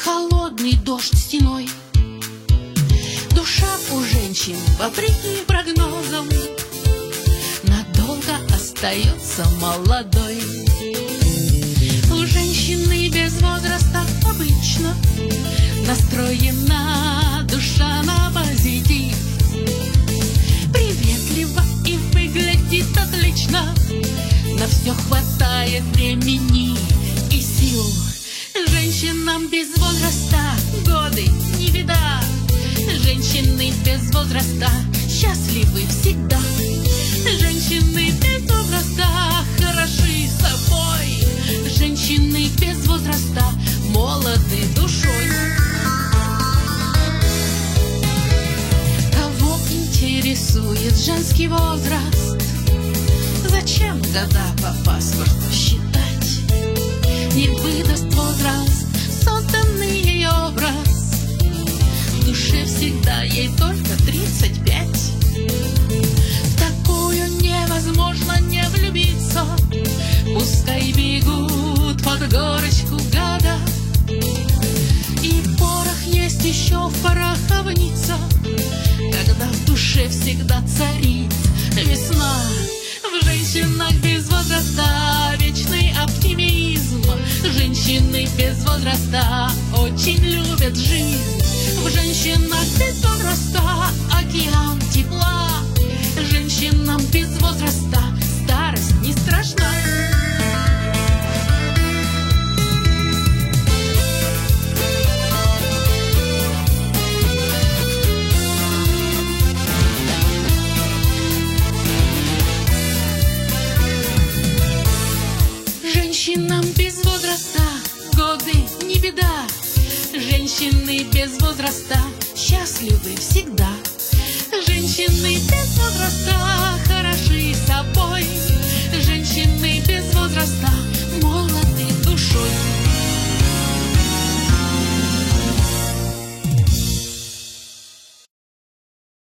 холодный дождь стеной. Душа у женщин, вопреки прогнозам, надолго остается молодой. У женщины без возраста обычно настроена душа на позитив. Приветлива и выглядит отлично, на все хватает времени и сил. Женщинам без возраста годы не беда. Женщины без возраста счастливы всегда. Женщины без возраста хороши собой. Женщины без возраста молоды душой. Кого интересует женский возраст? Зачем года по паспорту считать? Не выдаст возраст созданный ей образ. В душе всегда ей только 35. В такую невозможно не влюбиться. Пускай бегут под горочку года. И порох есть еще в пороховнице, когда в душе всегда царит весна. В женщинах без возраста вечный оптимизм. Женщины без возраста очень любят жизнь. В женщинах без возраста океан тепла. Женщинам без возраста старость не страшна. Женщинам без возраста годы не беда. Женщины без возраста счастливы всегда. Женщины без возраста хороши собой. Женщины без